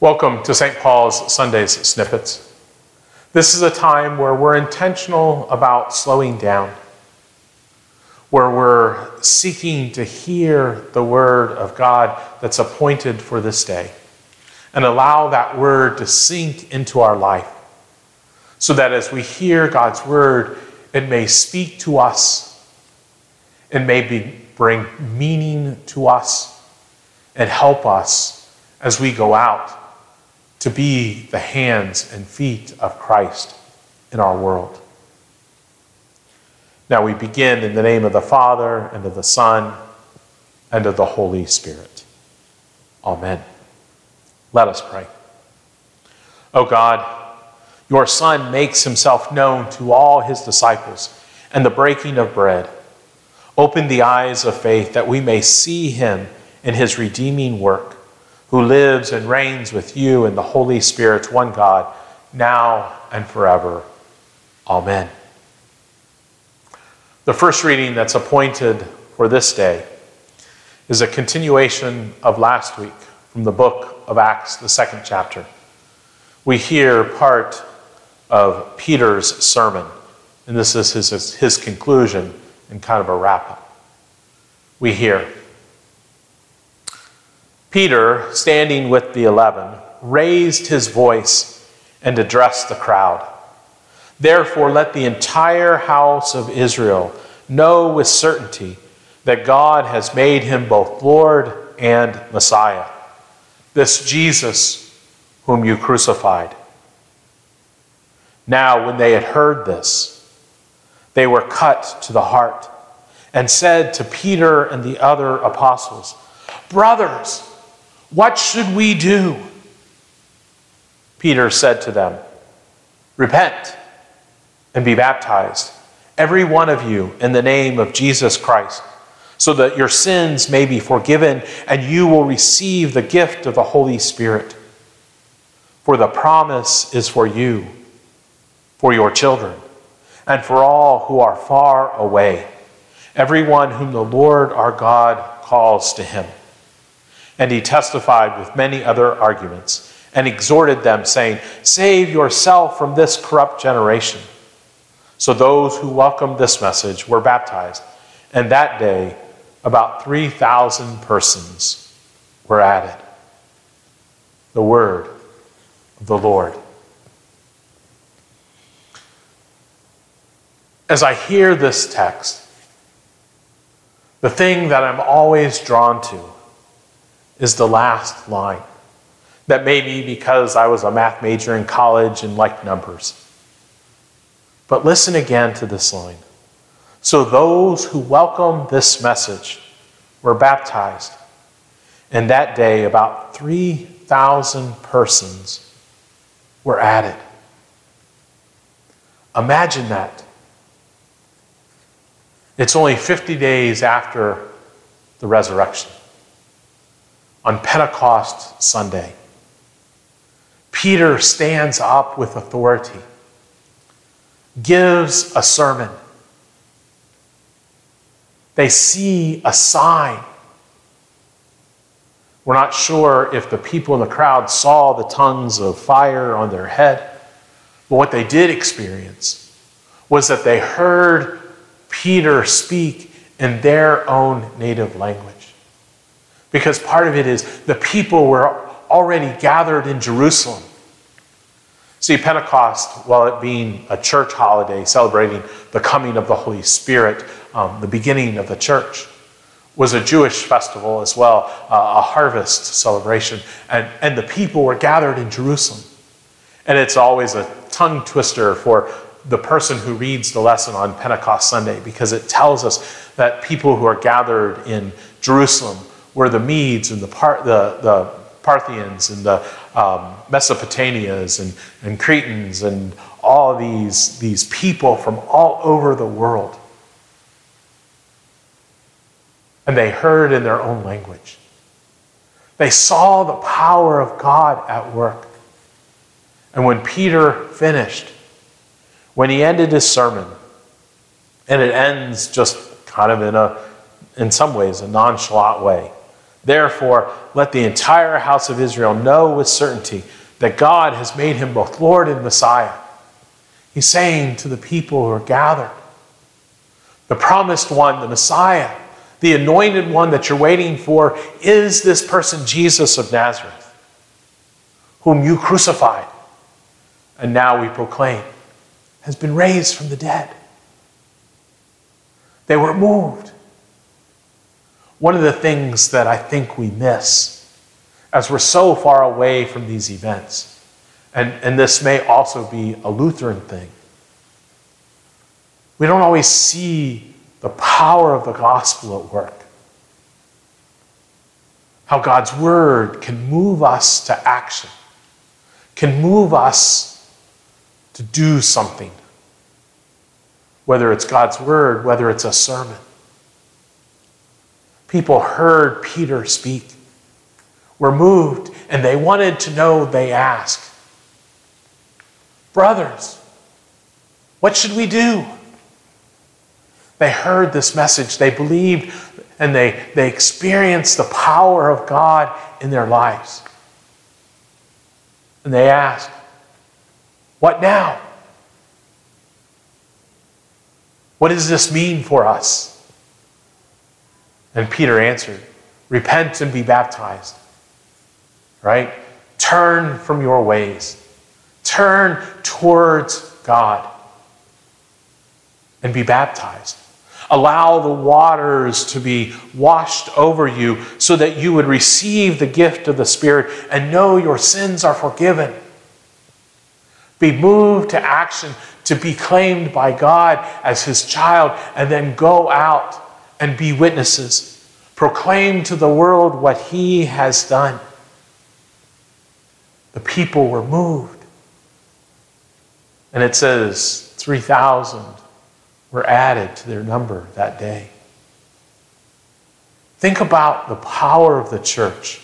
Welcome to St. Paul's Sundays Snippets. This is a time where we're intentional about slowing down, where we're seeking to hear the word of God that's appointed for this day and allow that word to sink into our life so that as we hear God's word, it may speak to us, it may bring meaning to us and help us as we go out to be the hands and feet of Christ in our world. Now we begin in the name of the Father, and of the Son, and of the Holy Spirit. Amen. Let us pray. O God, your Son makes himself known to all his disciples and the breaking of bread. Open the eyes of faith that we may see him in his redeeming work, who lives and reigns with you in the Holy Spirit, one God, now and forever. Amen. The first reading that's appointed for this day is a continuation of last week from the book of Acts, the second chapter. We hear part of Peter's sermon, and this is his conclusion and kind of a wrap-up. We hear, Peter, standing with the 11, raised his voice and addressed the crowd. Therefore, let the entire house of Israel know with certainty that God has made him both Lord and Messiah, this Jesus whom you crucified. Now, when they had heard this, they were cut to the heart and said to Peter and the other apostles, Brothers, what should we do? Peter said to them, Repent and be baptized, every one of you, in the name of Jesus Christ, so that your sins may be forgiven and you will receive the gift of the Holy Spirit. For the promise is for you, for your children, and for all who are far away, everyone whom the Lord our God calls to him. And he testified with many other arguments and exhorted them, saying, Save yourself from this corrupt generation. So those who welcomed this message were baptized, and that day about 3,000 persons were added. The word of the Lord. As I hear this text, the thing that I'm always drawn to is the last line. That may be because I was a math major in college and liked numbers. But listen again to this line. So those who welcomed this message were baptized, and that day about 3,000 persons were added. Imagine that. It's only 50 days after the resurrection. On Pentecost Sunday, Peter stands up with authority, gives a sermon. They see a sign. We're not sure if the people in the crowd saw the tongues of fire on their head, but what they did experience was that they heard Peter speak in their own native language. Because part of it is the people were already gathered in Jerusalem. See, Pentecost, while it being a church holiday celebrating the coming of the Holy Spirit, the beginning of the church, was a Jewish festival as well, a harvest celebration. And the people were gathered in Jerusalem. And it's always a tongue twister for the person who reads the lesson on Pentecost Sunday, because it tells us that people who are gathered in Jerusalem were the Medes and the Parthians and the Mesopotamians and Cretans and all these people from all over the world. And they heard in their own language. They saw the power of God at work. And when Peter finished, when he ended his sermon, and it ends just kind of in some ways, a nonchalant way, Therefore, let the entire house of Israel know with certainty that God has made him both Lord and Messiah. He's saying to the people who are gathered, the promised one, the Messiah, the anointed one that you're waiting for, is this person, Jesus of Nazareth, whom you crucified, and now we proclaim, has been raised from the dead. They were moved. One of the things that I think we miss as we're so far away from these events, and this may also be a Lutheran thing, we don't always see the power of the gospel at work. How God's word can move us to action, can move us to do something. Whether it's God's word, whether it's a sermon. People heard Peter speak, were moved, and they wanted to know, they asked, brothers, what should we do? They heard this message, they believed, and they experienced the power of God in their lives. And they asked, what now? What does this mean for us? And Peter answered, repent and be baptized. Right? Turn from your ways. Turn towards God. And be baptized. Allow the waters to be washed over you so that you would receive the gift of the Spirit and know your sins are forgiven. Be moved to action to be claimed by God as his child, and then go out and be witnesses. Proclaim to the world what he has done. The people were moved. And it says 3,000 were added to their number that day. Think about the power of the church.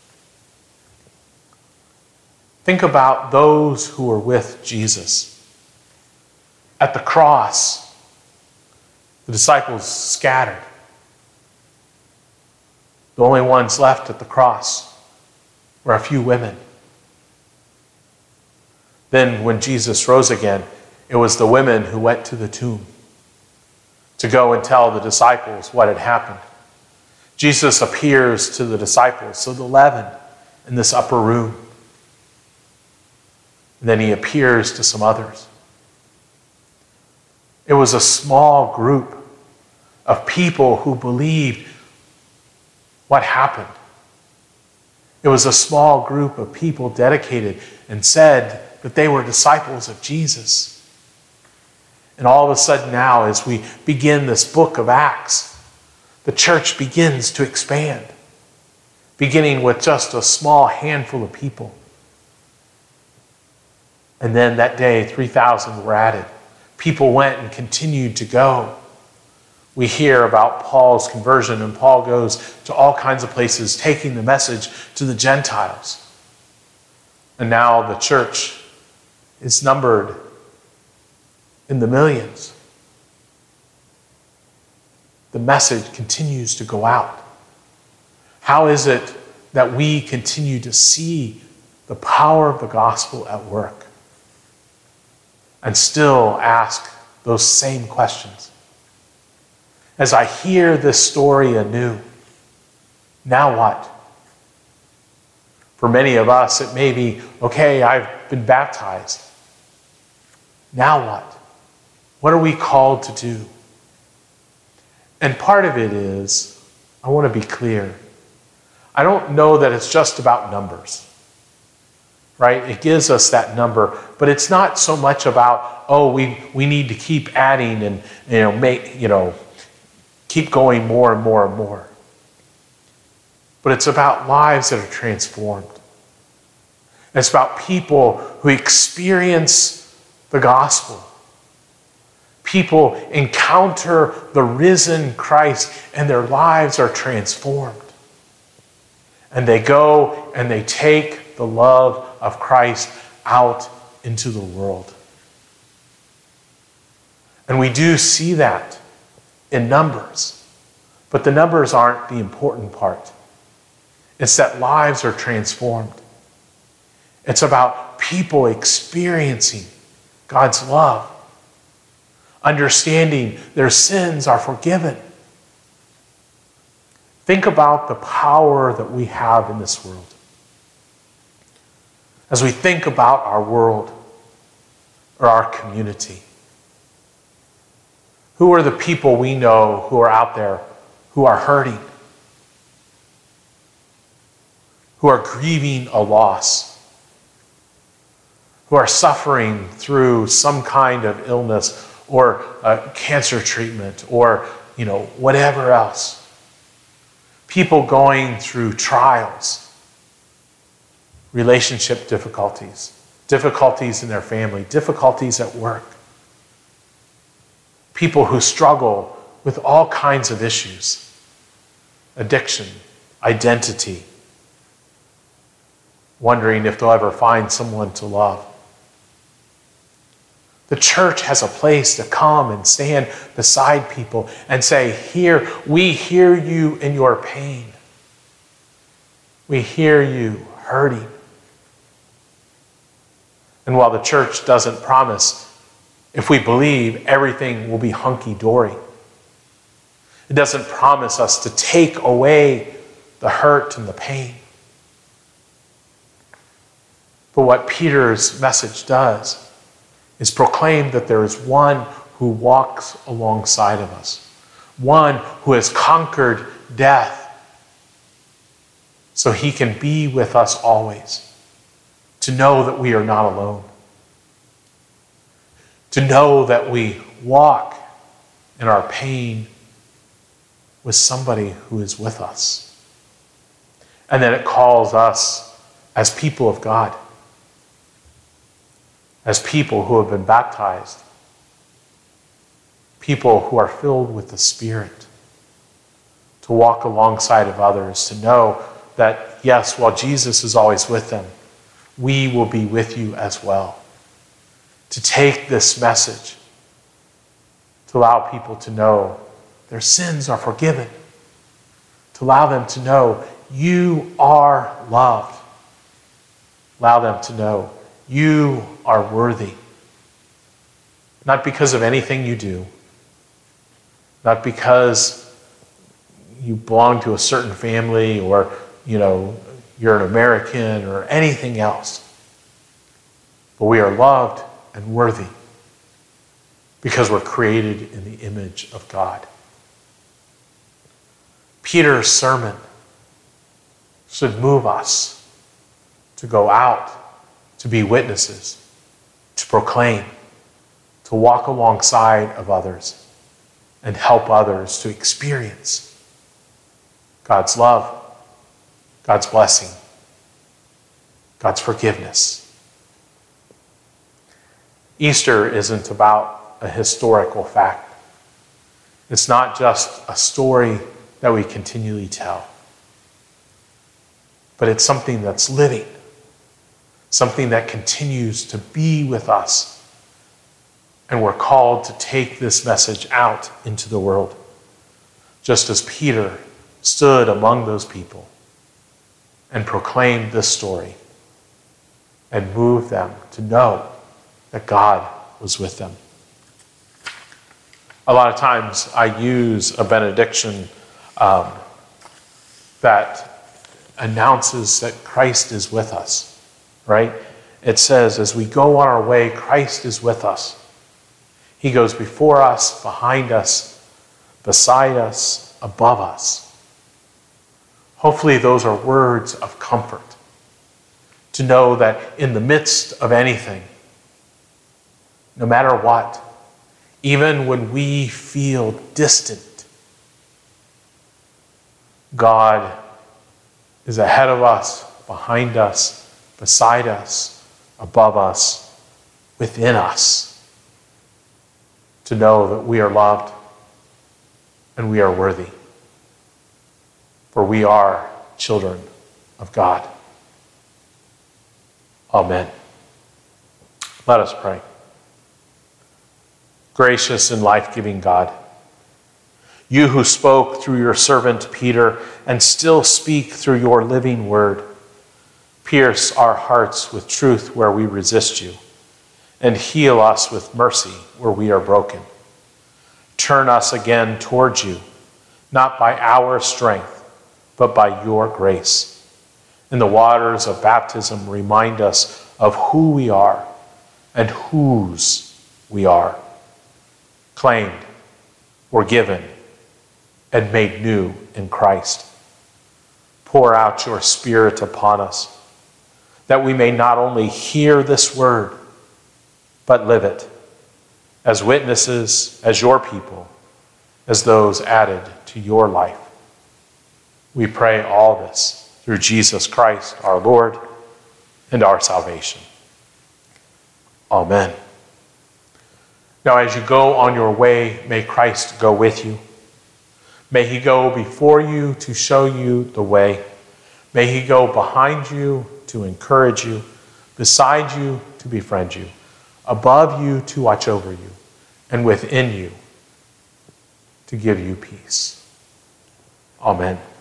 Think about those who were with Jesus. At the cross, the disciples scattered. The only ones left at the cross were a few women. Then when Jesus rose again, it was the women who went to the tomb to go and tell the disciples what had happened. Jesus appears to the disciples, so the 11 in this upper room. And then he appears to some others. It was a small group of people who believed what happened. It was a small group of people dedicated and said that they were disciples of Jesus. And all of a sudden now, as we begin this book of Acts, the church begins to expand, beginning with just a small handful of people. And then that day, 3,000 were added. People went and continued to go. We hear about Paul's conversion, and Paul goes to all kinds of places, taking the message to the Gentiles. And now the church is numbered in the millions. The message continues to go out. How is it that we continue to see the power of the gospel at work and still ask those same questions? As I hear this story anew, now what? For many of us, it may be, okay, I've been baptized. Now what? What are we called to do? And part of it is, I want to be clear. I don't know that it's just about numbers, right? It gives us that number, but it's not so much about, we need to keep adding and keep going more and more and more. But it's about lives that are transformed. It's about people who experience the gospel. People encounter the risen Christ and their lives are transformed. And they go and they take the love of Christ out into the world. And we do see that in numbers. But the numbers aren't the important part. It's that lives are transformed. It's about people experiencing God's love, understanding their sins are forgiven. Think about the power that we have in this world. As we think about our world or our community, who are the people we know who are out there who are hurting, who are grieving a loss, who are suffering through some kind of illness or cancer treatment or whatever else. People going through trials, relationship difficulties, difficulties in their family, difficulties at work. People who struggle with all kinds of issues, addiction, identity, wondering if they'll ever find someone to love. The church has a place to come and stand beside people and say, "Here, we hear you in your pain. We hear you hurting." And while the church doesn't promise, if we believe, everything will be hunky-dory, it doesn't promise us to take away the hurt and the pain. But what Peter's message does is proclaim that there is one who walks alongside of us, one who has conquered death, so he can be with us always, to know that we are not alone, to know that we walk in our pain with somebody who is with us. And then it calls us as people of God, as people who have been baptized, people who are filled with the Spirit, to walk alongside of others, to know that, yes, while Jesus is always with them, we will be with you as well. To take this message, to allow people to know their sins are forgiven, to allow them to know you are loved, allow them to know you are worthy. Not because of anything you do, not because you belong to a certain family or, you're an American or anything else. But we are loved and worthy because we're created in the image of God. Peter's sermon should move us to go out, to be witnesses, to proclaim, to walk alongside of others and help others to experience God's love, God's blessing, God's forgiveness. Easter isn't about a historical fact. It's not just a story that we continually tell, but it's something that's living, something that continues to be with us. And we're called to take this message out into the world, just as Peter stood among those people and proclaimed this story and moved them to know that God was with them. A lot of times I use a benediction that announces that Christ is with us, right? It says, as we go on our way, Christ is with us. He goes before us, behind us, beside us, above us. Hopefully those are words of comfort, to know that in the midst of anything, no matter what, even when we feel distant, God is ahead of us, behind us, beside us, above us, within us, to know that we are loved and we are worthy, for we are children of God. Amen. Let us pray. Gracious and life-giving God, you who spoke through your servant Peter and still speak through your living word. Pierce our hearts with truth where we resist you, and heal us with mercy where we are broken. Turn us again towards you, not by our strength, but by your grace. In the waters of baptism, remind us of who we are and whose we are, claimed, forgiven, and made new in Christ. Pour out your Spirit upon us, that we may not only hear this word, but live it as witnesses, as your people, as those added to your life. We pray all this through Jesus Christ, our Lord, and our salvation. Amen. Now, as you go on your way, may Christ go with you. May he go before you to show you the way. May he go behind you to encourage you, beside you to befriend you, above you to watch over you, and within you to give you peace. Amen.